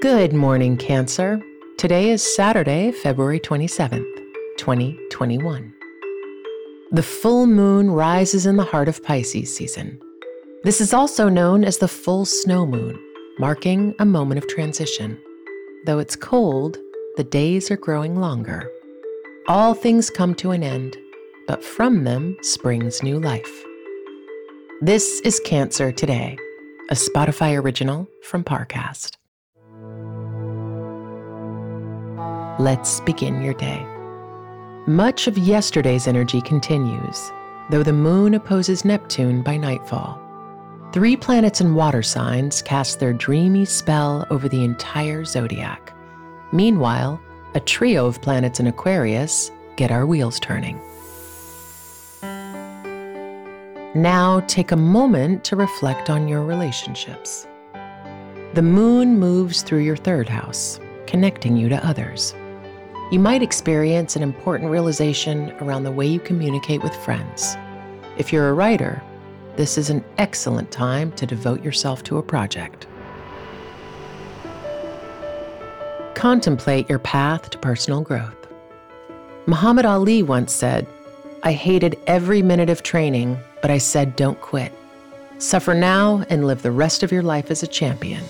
Good morning, Cancer. Today is Saturday, February 27th, 2021. The full moon rises in the heart of Pisces season. This is also known as the full snow moon, marking a moment of transition. Though it's cold, the days are growing longer. All things come to an end, but from them springs new life. This is Cancer Today, a Spotify original from Parcast. Let's begin your day. Much of yesterday's energy continues, though the moon opposes Neptune by nightfall. 3 planets in water signs cast their dreamy spell over the entire zodiac. Meanwhile, a trio of planets in Aquarius get our wheels turning. Now take a moment to reflect on your relationships. The moon moves through your 3rd house, connecting you to others. You might experience an important realization around the way you communicate with friends. If you're a writer, this is an excellent time to devote yourself to a project. Contemplate your path to personal growth. Muhammad Ali once said, "I hated every minute of training, but I said don't quit. Suffer now and live the rest of your life as a champion."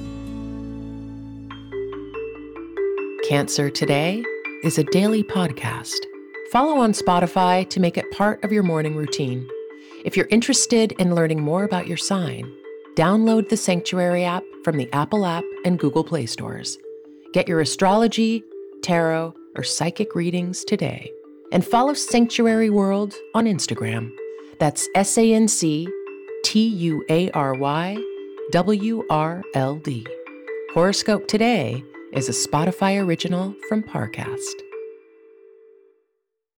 Cancer Today is a daily podcast. Follow on Spotify to make it part of your morning routine. If you're interested in learning more about your sign, download the Sanctuary app from the Apple app and Google Play stores. Get your astrology, tarot, or psychic readings today. And follow Sanctuary World on Instagram. That's SANCTUARYWRLD. Horoscope Today is a Spotify original from Parcast.